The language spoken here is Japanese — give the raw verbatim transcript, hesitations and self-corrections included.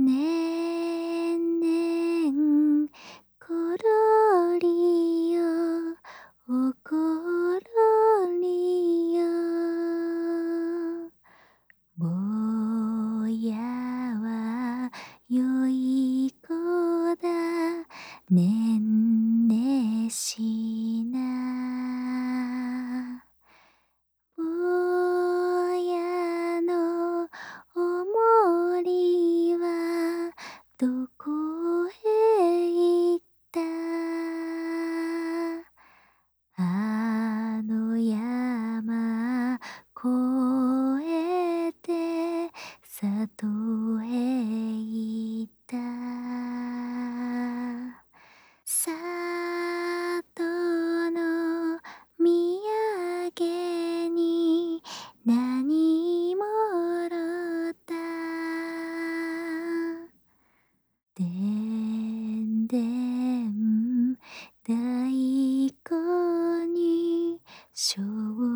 ねんねんころりよおころりよぼうやはよい子だねんねしなぼうやのおもりはどこへいったあの山越えて里へ行った里の土産に何もろたでんでん太鼓にしょう